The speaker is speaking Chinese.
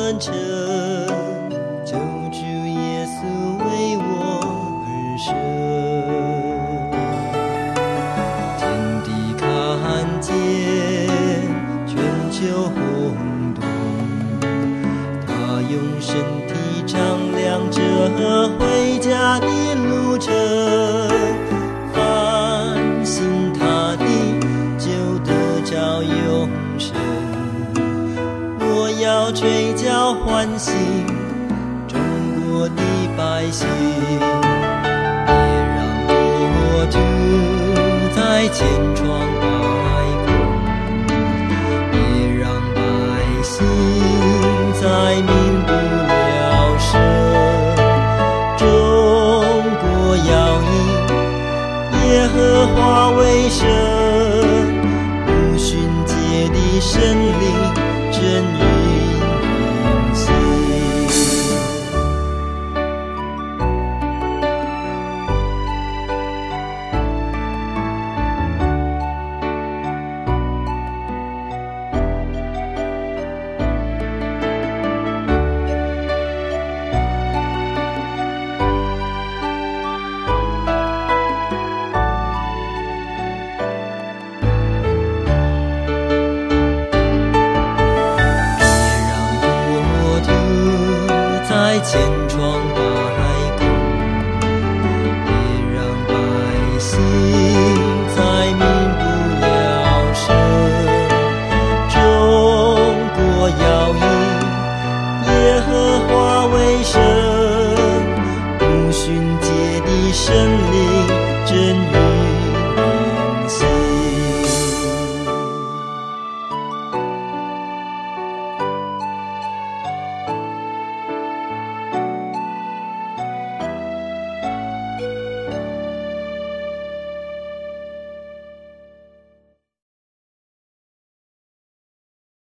分成，救主耶稣为我而生。天地看见，全球轰动，他用身体丈量着回家的路程。凡信他的，就得着永生。我要吹角欢喜，中国的百姓，别让国土再千疮百孔，别让百姓再民不